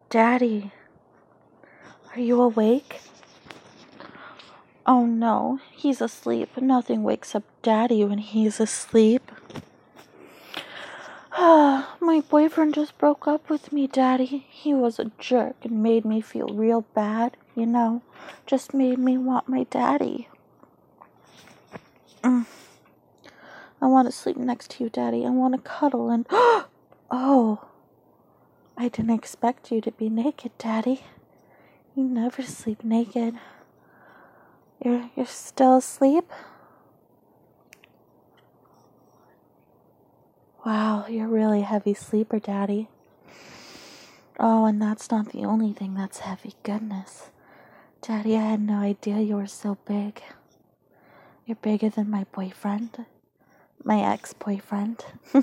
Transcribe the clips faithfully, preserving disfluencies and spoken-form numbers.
Daddy, are you awake? Oh no, he's asleep. Nothing wakes up Daddy when he's asleep. Ah, my boyfriend just broke up with me, Daddy. He was a jerk and made me feel real bad, you know. Just made me want my daddy. Mm. I want to sleep next to you, Daddy. I want to cuddle and... Oh, I didn't expect you to be naked, Daddy. You never sleep naked. You're, you're still asleep? Wow, you're a really heavy sleeper, Daddy. Oh, and that's not the only thing that's heavy. Goodness. Daddy, I had no idea you were so big. You're bigger than my boyfriend. My ex-boyfriend.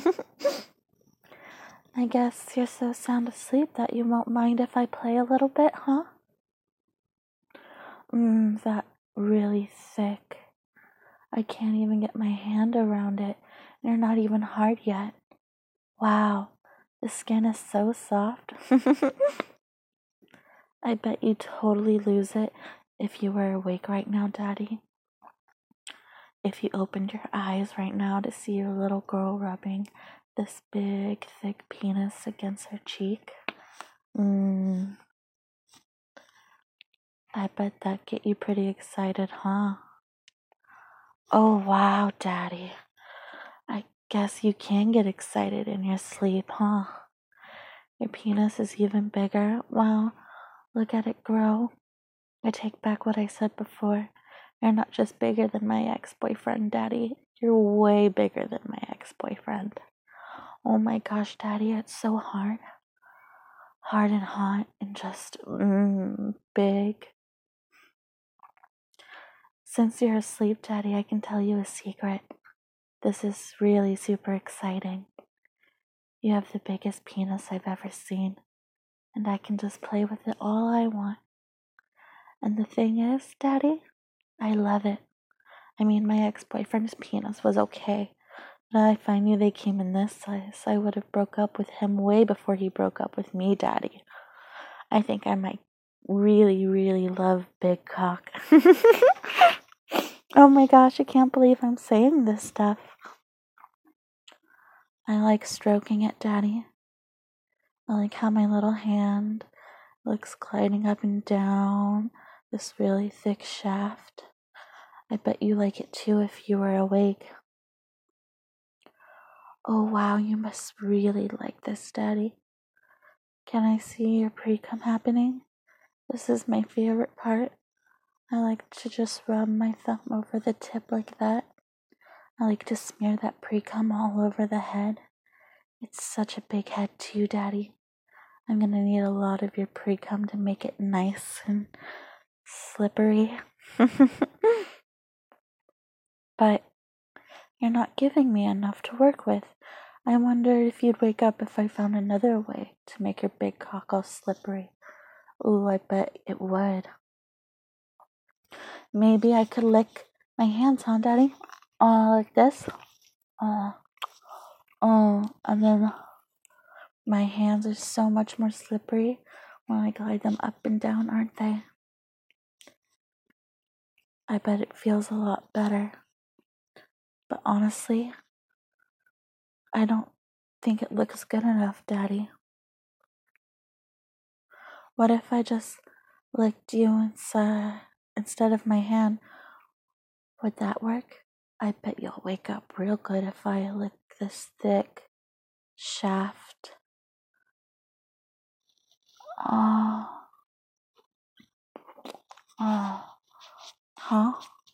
I guess you're so sound asleep that you won't mind if I play a little bit, huh? Mmm, that really thick. I can't even get my hand around it. And you're not even hard yet. Wow, the skin is so soft. I bet you'd totally lose it if you were awake right now, Daddy. If you opened your eyes right now to see your little girl rubbing this big, thick penis against her cheek. Mmm. I bet that'd get you pretty excited, huh? Oh, wow, Daddy. I guess you can get excited in your sleep, huh? Your penis is even bigger. Wow, look at it grow. I take back what I said before. You're not just bigger than my ex-boyfriend, Daddy. You're way bigger than my ex-boyfriend. Oh my gosh, Daddy, it's so hard. Hard and hot and just mm, big. Since you're asleep, Daddy, I can tell you a secret. This is really super exciting. You have the biggest penis I've ever seen, and I can just play with it all I want. And the thing is, Daddy, I love it. I mean, my ex-boyfriend's penis was okay. But if I knew they came in this size, I would have broke up with him way before he broke up with me, Daddy. I think I might really, really love big cock. Oh my gosh, I can't believe I'm saying this stuff. I like stroking it, Daddy. I like how my little hand looks gliding up and down this really thick shaft. I bet you like it too if you were awake. Oh wow, you must really like this, Daddy. Can I see your pre-cum happening? This is my favorite part. I like to just rub my thumb over the tip like that. I like to smear that pre-cum all over the head. It's such a big head too, Daddy. I'm gonna need a lot of your pre-cum to make it nice and slippery. But you're not giving me enough to work with. I wonder if you'd wake up if I found another way to make your big cock all slippery. Ooh, I bet it would. Maybe I could lick my hands, huh, Daddy? Uh, like this. Uh, oh, and then my hands are so much more slippery when I glide them up and down, aren't they? I bet it feels a lot better. But honestly, I don't think it looks good enough, Daddy. What if I just licked you inside instead of my hand? Would that work? I bet you'll wake up real good if I lick this thick shaft. Oh. Oh. Huh?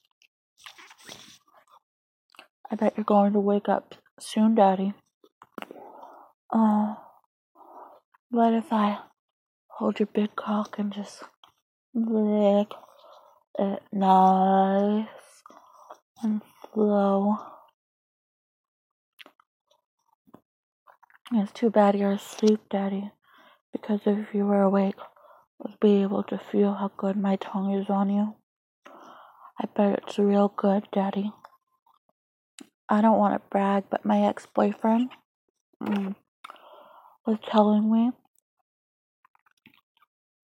I bet you're going to wake up soon, Daddy. Oh. What if I hold your big cock and just lick it nice and slow? It's too bad you're asleep, Daddy, because if you were awake, I'd be able to feel how good my tongue is on you. I bet it's real good, Daddy. I don't want to brag, but my ex-boyfriend mm, was telling me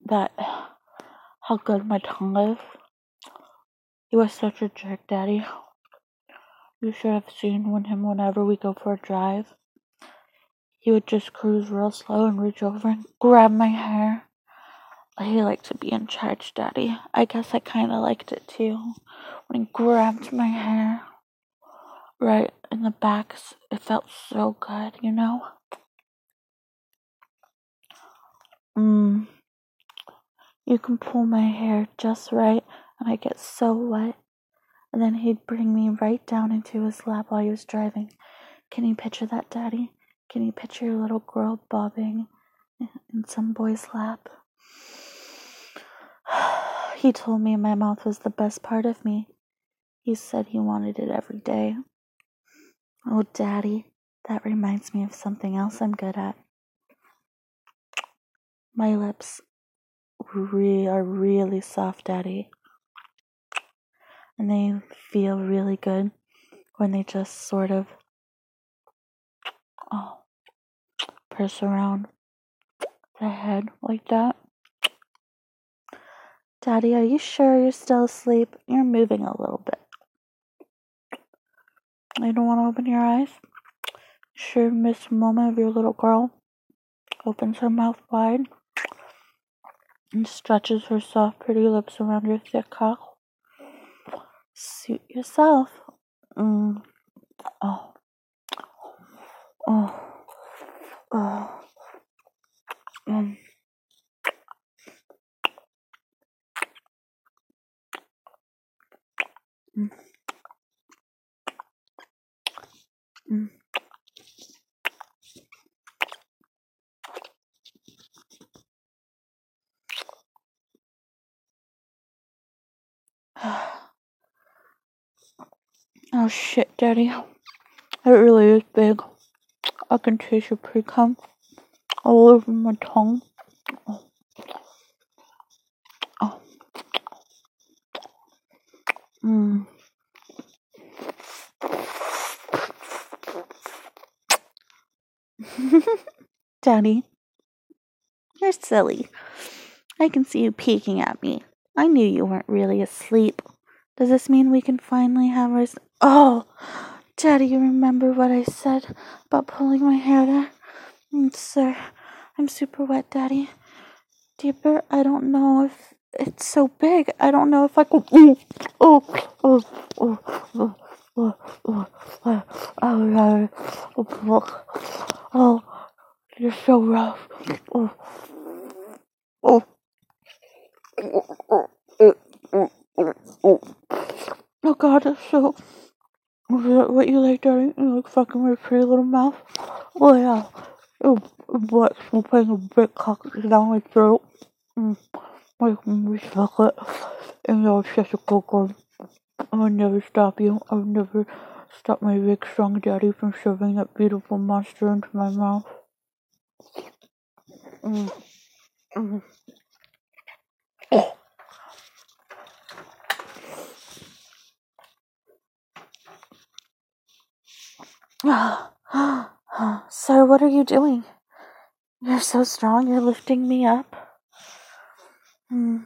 that how good my tongue is. He was such a jerk, Daddy. You should have seen when him whenever we go for a drive. He would just cruise real slow and reach over and grab my hair. He liked to be in charge, Daddy. I guess I kind of liked it too. When he grabbed my hair right in the back, it felt so good, you know? Mmm. You can pull my hair just right, and I get so wet. And then he'd bring me right down into his lap while he was driving. Can you picture that, Daddy? Can you picture your little girl bobbing in some boy's lap? He told me my mouth was the best part of me. He said he wanted it every day. Oh, Daddy, that reminds me of something else I'm good at. My lips re- are really soft, Daddy. And they feel really good when they just sort of oh, press around the head like that. Daddy, are you sure you're still asleep? You're moving a little bit. You don't want to open your eyes? Sure, miss a moment of your little girl opens her mouth wide and stretches her soft, pretty lips around your thick cock. Suit yourself. Mm. Oh. Oh. Oh. Mm. Mm. Mm. Oh shit, Daddy. It really is big. I can taste your pre-cum all over my tongue. Oh. Oh. Mm. Daddy, you're silly. I can see you peeking at me. I knew you weren't really asleep. Does this mean we can finally have our... Oh! Daddy, you remember what I said about pulling my hair there? Mm, sir, I'm super wet, Daddy. Deeper, I don't know if it's so big. I don't know if I could... Oh, oh, oh, oh, oh, oh, oh, oh, oh, oh, oh, you're so rough. Oh, oh. Oh God, that's so... Is that what you like, Daddy? You like fucking my pretty little mouth? Oh yeah. Oh, what? I'm putting a big cock down my throat. Mm. Like me suck it. And you're such a good girl. I would never stop you. I would never stop my big strong daddy from shoving that beautiful monster into my mouth. Mm. Mm. Sir, what are you doing? You're so strong, you're lifting me up. Hmm.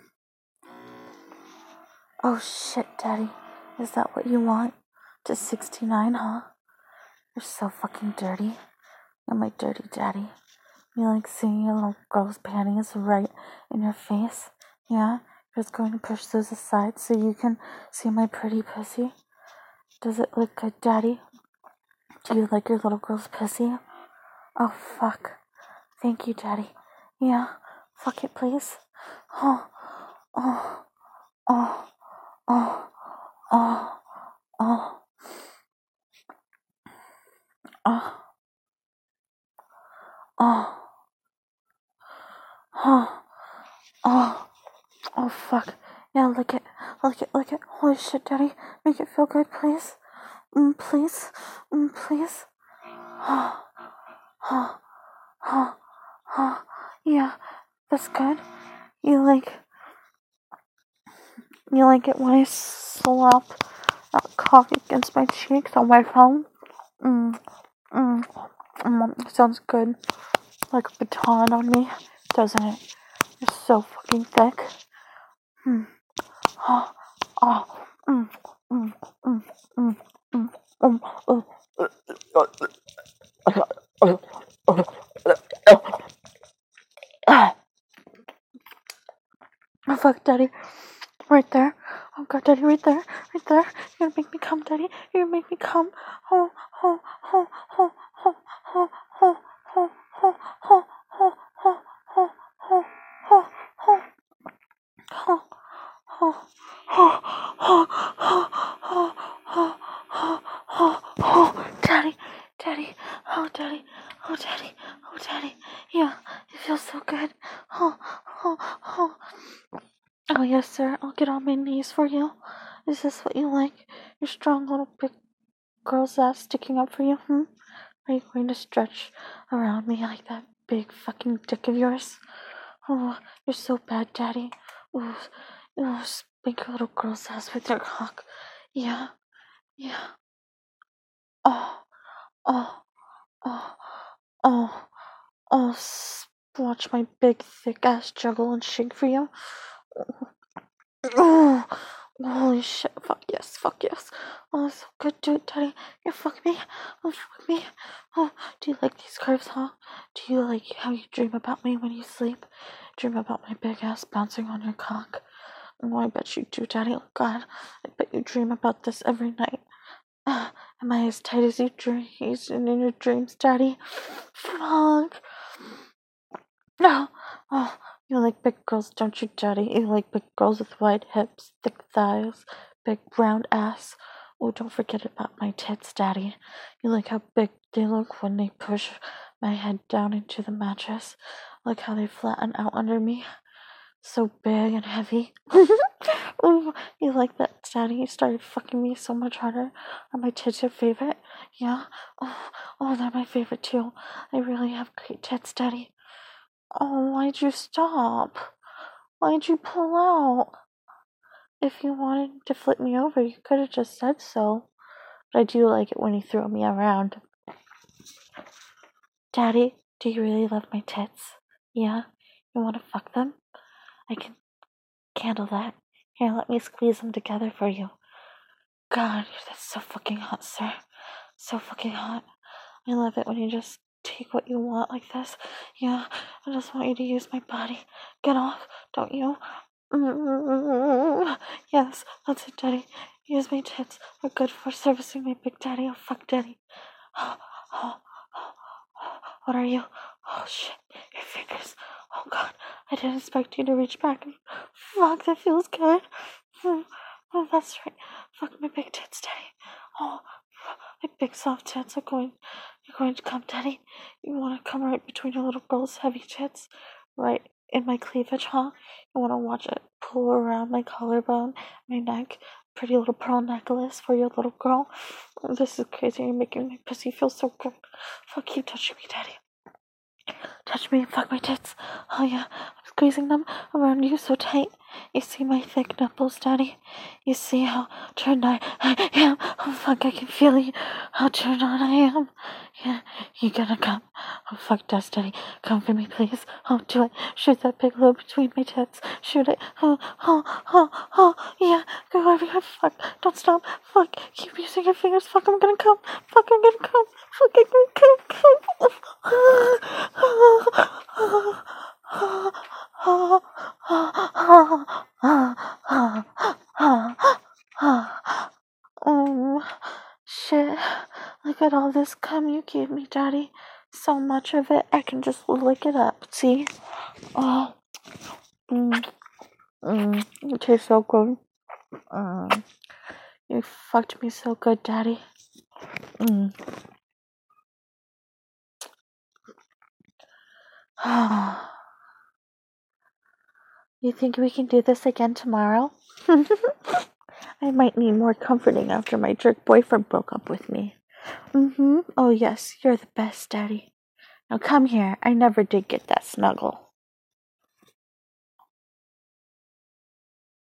Oh shit, Daddy. Is that what you want? To sixty-nine, huh? You're so fucking dirty. You're my dirty daddy. You like seeing your little girl's panties right in your face? Yeah? You're just going to push those aside so you can see my pretty pussy? Does it look good, Daddy? Do you like your little girl's pussy? Oh, fuck. Thank you, Daddy. Yeah? Fuck it, please. Oh, oh, oh, oh, oh, oh, oh, oh, oh, oh, oh, fuck. Yeah, lick it, lick it, lick it. Holy shit, Daddy. Make it feel good, please. Mm, please. Mm, please. Oh, oh, oh, oh. Yeah, that's good. You like, you like it when I slap that cock against my cheeks on my phone? Mm, mm, mm. Sounds good. Like a baton on me, doesn't it? You're so fucking thick. Mm. Oh, oh, mm, mm, mm, mm, mm, mm, oh. Ah. Oh fuck, Daddy. Right there. Oh god, Daddy, right there. Right there. You're gonna make me come, Daddy. You're gonna make me come. Oh, oh, oh, oh, oh, oh, oh, oh, oh, oh, oh, oh, oh, oh, oh, oh. Oh, oh, oh, oh, oh, oh, oh, oh, oh, oh, Daddy, Daddy, oh, Daddy, oh, Daddy, oh, Daddy, yeah, it feels so good. Oh, oh, oh, oh, yes, sir, I'll get on my knees for you. Is this what you like? Your strong little big girl's ass sticking up for you, hmm? Are you going to stretch around me like that big fucking dick of yours? Oh, you're so bad, Daddy. Ooh, ooh, spank your little girl's ass with your cock. Yeah, yeah. Oh, oh, oh, oh, oh. s- Watch my big, thick ass juggle and shake for you. Oh, holy shit. Fuck yes, fuck yes. Oh, so good. Do it, Daddy. You fuck me. Oh, fuck me. Oh, do you like these curves, huh? Do you like how you dream about me when you sleep? Dream about my big ass bouncing on your cock? Oh, I bet you do, Daddy. Oh, God. I bet you dream about this every night. Uh, am I as tight as you dream in your dreams, Daddy? Fuck. No. Oh, you like big girls, don't you, Daddy? You like big girls with wide hips, thick thighs, big round ass. Oh, don't forget about my tits, Daddy. You like how big they look when they push my head down into the mattress. Like how they flatten out under me. So big and heavy. Ooh, you like that, Daddy? You started fucking me so much harder. Are my tits your favorite? Yeah? Oh, oh, they're my favorite too. I really have great tits, Daddy. Oh, why'd you stop? Why'd you pull out? If you wanted to flip me over, you could have just said so. But I do like it when you throw me around. Daddy, do you really love my tits? Yeah? You want to fuck them? I can handle that. Here, let me squeeze them together for you. God, that's so fucking hot, sir. So fucking hot. I love it when you just take what you want like this. Yeah, I just want you to use my body. Get off, don't you? Mm-hmm. Yes, that's it, Daddy. Use my tits. Are good for servicing my big daddy. Oh, fuck, Daddy. Oh, oh, oh, oh. What are you? Oh, shit. Your fingers. Oh, God. I didn't expect you to reach back. Fuck, that feels good. Oh, that's right. Fuck my big tits, Daddy. Oh, my big soft tits are going. You're going to come, Daddy. You want to come right between your little girl's heavy tits? Right in my cleavage, huh? You want to watch it pull around my collarbone, my neck, pretty little pearl necklace for your little girl? Oh, this is crazy. You're making my pussy feel so good. Fuck, keep touching me, Daddy. Touch me and fuck my tits. Oh yeah, I'm squeezing them around you so tight. You see my thick nipples, Daddy? You see how turned on I am? Oh fuck, I can feel you. How turned on I am. Yeah, you gonna come. Oh fuck, Dust, Daddy. Come for me, please. Oh, do it. Shoot that big lobe between my tits. Shoot it. Oh, oh, oh, oh, yeah. Go over here. Fuck. Don't stop. Fuck. Keep using your fingers. Fuck, I'm gonna come. Fuck, I'm gonna come. Fuck, I'm gonna come. Come. Oh, shit. Look at all this cum you gave me, Daddy. So much of it, I can just lick it up. See? Oh. Mm. Mm. It tastes so good. Mm. You fucked me so good, Daddy. Mm. You think we can do this again tomorrow? I might need more comforting after my jerk boyfriend broke up with me. Mm-hmm. Oh, yes, you're the best, Daddy. Now come here. I never did get that snuggle.